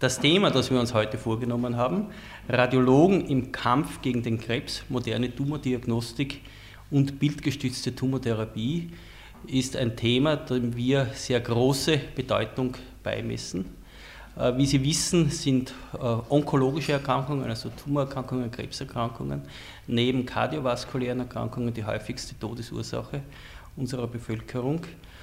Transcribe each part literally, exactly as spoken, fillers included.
Das Thema, das wir uns heute vorgenommen haben, Radiologen im Kampf gegen den Krebs, moderne Tumordiagnostik und bildgestützte Tumortherapie, ist ein Thema, dem wir sehr große Bedeutung beimessen. Wie Sie wissen, sind onkologische Erkrankungen, also Tumorerkrankungen, Krebserkrankungen, neben kardiovaskulären Erkrankungen die häufigste Todesursache unserer Bevölkerung.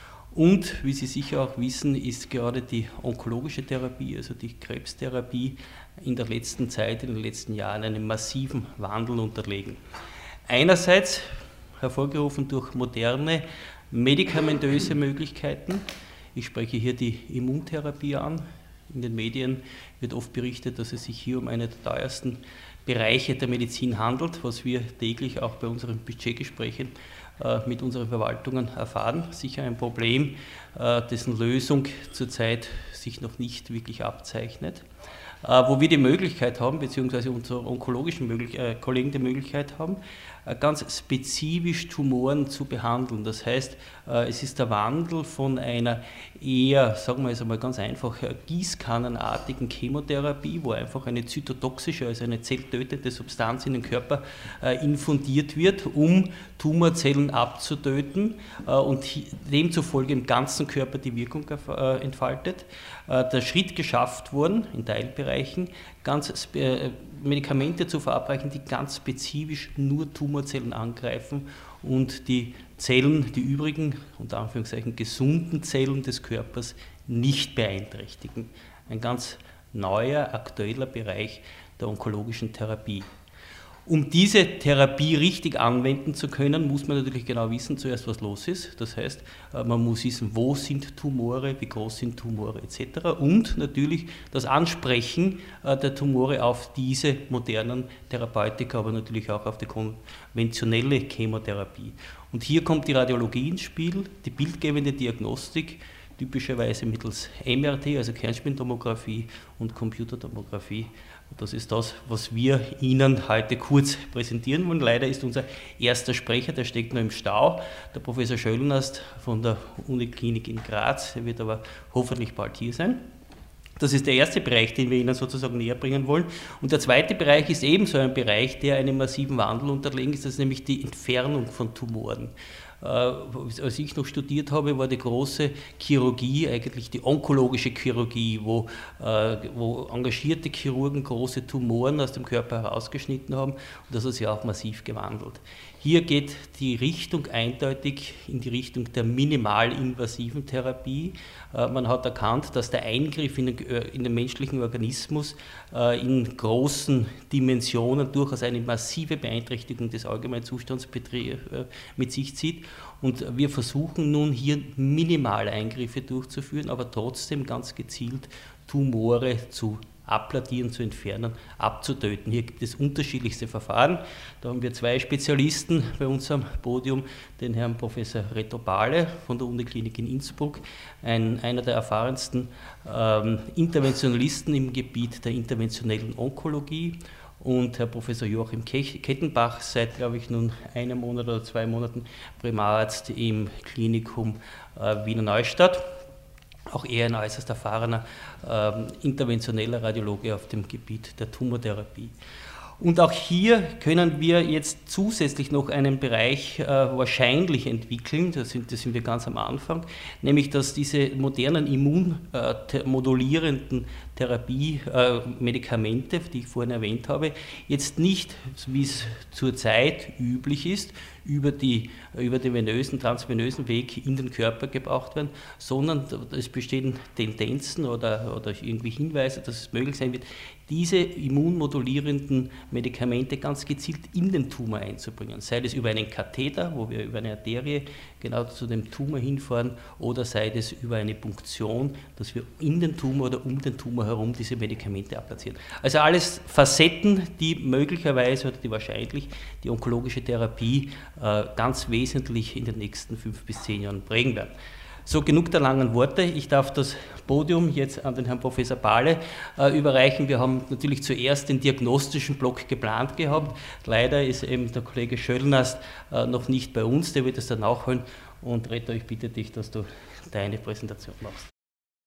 Und wie Sie sicher auch wissen, ist gerade die onkologische Therapie, also die Krebstherapie, in der letzten Zeit, in den letzten Jahren einem massiven Wandel unterlegen. Einerseits hervorgerufen durch moderne medikamentöse Möglichkeiten. Ich spreche hier die Immuntherapie an. In den Medien wird oft berichtet, dass es sich hier um einen der teuersten Bereiche der Medizin handelt, was wir täglich auch bei unseren Budgetgesprächen äh, mit unseren Verwaltungen erfahren. Sicher ein Problem, äh, dessen Lösung zurzeit sich noch nicht wirklich abzeichnet. Äh, wo wir die Möglichkeit haben, beziehungsweise unsere onkologischen Möglich- äh, Kollegen die Möglichkeit haben, äh, ganz spezifisch Tumoren zu behandeln. Das heißt, äh, es ist der Wandel von einer eher, sagen wir jetzt einmal ganz einfach, äh, gießkannenartigen Chemotherapie, wo einfach eine zytotoxische, also eine zelltötende Substanz in den Körper äh, infundiert wird, um Tumorzellen abzutöten äh, und demzufolge im ganzen Körper die Wirkung äh, entfaltet. Äh, der Schritt geschafft worden, in Teilbereichen, ganz äh, Medikamente zu verabreichen, die ganz spezifisch nur Tumorzellen angreifen und die Zellen, die übrigen, unter Anführungszeichen gesunden Zellen des Körpers nicht beeinträchtigen. Ein ganz neuer, aktueller Bereich der onkologischen Therapie. Um diese Therapie richtig anwenden zu können, muss man natürlich genau wissen, zuerst was los ist. Das heißt, man muss wissen, wo sind Tumore, wie groß sind Tumore et cetera. Und natürlich das Ansprechen der Tumore auf diese modernen Therapeutika, aber natürlich auch auf die konventionelle Chemotherapie. Und hier kommt die Radiologie ins Spiel, die bildgebende Diagnostik, typischerweise mittels M R T, also Kernspintomographie und Computertomographie. Das ist das, was wir Ihnen heute kurz präsentieren wollen. Leider ist unser erster Sprecher, der steckt noch im Stau, der Professor Schöllnast von der Uniklinik in Graz. Er wird aber hoffentlich bald hier sein. Das ist der erste Bereich, den wir Ihnen sozusagen näher bringen wollen. Und der zweite Bereich ist ebenso ein Bereich, der einem massiven Wandel unterlegen ist, das ist nämlich die Entfernung von Tumoren. Als ich noch studiert habe, war die große Chirurgie eigentlich die onkologische Chirurgie, wo, wo engagierte Chirurgen große Tumoren aus dem Körper herausgeschnitten haben, und das hat sich auch massiv gewandelt. Hier geht die Richtung eindeutig in die Richtung der minimalinvasiven Therapie. Man hat erkannt, dass der Eingriff in den, in den menschlichen Organismus in großen Dimensionen durchaus eine massive Beeinträchtigung des Allgemeinzustands mit sich zieht. Und wir versuchen nun hier minimale Eingriffe durchzuführen, aber trotzdem ganz gezielt Tumore zu abladieren, zu entfernen, abzutöten. Hier gibt es unterschiedlichste Verfahren. Da haben wir zwei Spezialisten bei uns am Podium, den Herrn Professor Reto Bale von der Uniklinik in Innsbruck, ein, einer der erfahrensten ähm, Interventionalisten im Gebiet der interventionellen Onkologie, und Herr Professor Joachim Kettenbach, seit, glaube ich, nun einem Monat oder zwei Monaten Primararzt im Klinikum äh, Wiener Neustadt. Auch er ein äußerst erfahrener äh, interventioneller Radiologe auf dem Gebiet der Tumortherapie. Und auch hier können wir jetzt zusätzlich noch einen Bereich äh, wahrscheinlich entwickeln, da sind, da sind wir ganz am Anfang, nämlich dass diese modernen immunmodulierenden Therapie-Medikamente, äh, die ich vorhin erwähnt habe, jetzt nicht, wie es zurzeit üblich ist, über, die, über den venösen, transvenösen Weg in den Körper gebraucht werden, sondern es bestehen Tendenzen oder, oder irgendwie Hinweise, dass es möglich sein wird, diese immunmodulierenden Medikamente ganz gezielt in den Tumor einzubringen, sei es über einen Katheter, wo wir über eine Arterie genau zu dem Tumor hinfahren, oder sei es über eine Punktion, dass wir in den Tumor oder um den Tumor herum diese Medikamente abplatzieren. Also alles Facetten, die möglicherweise oder die wahrscheinlich die onkologische Therapie äh, ganz wesentlich in den nächsten fünf bis zehn Jahren prägen werden. So, genug der langen Worte. Ich darf das Podium jetzt an den Herrn Professor Bale äh, überreichen. Wir haben natürlich zuerst den diagnostischen Block geplant gehabt. Leider ist eben der Kollege Schöllnast äh, noch nicht bei uns, der wird es dann nachholen. Und Reto, ich bitte dich, dass du deine Präsentation machst.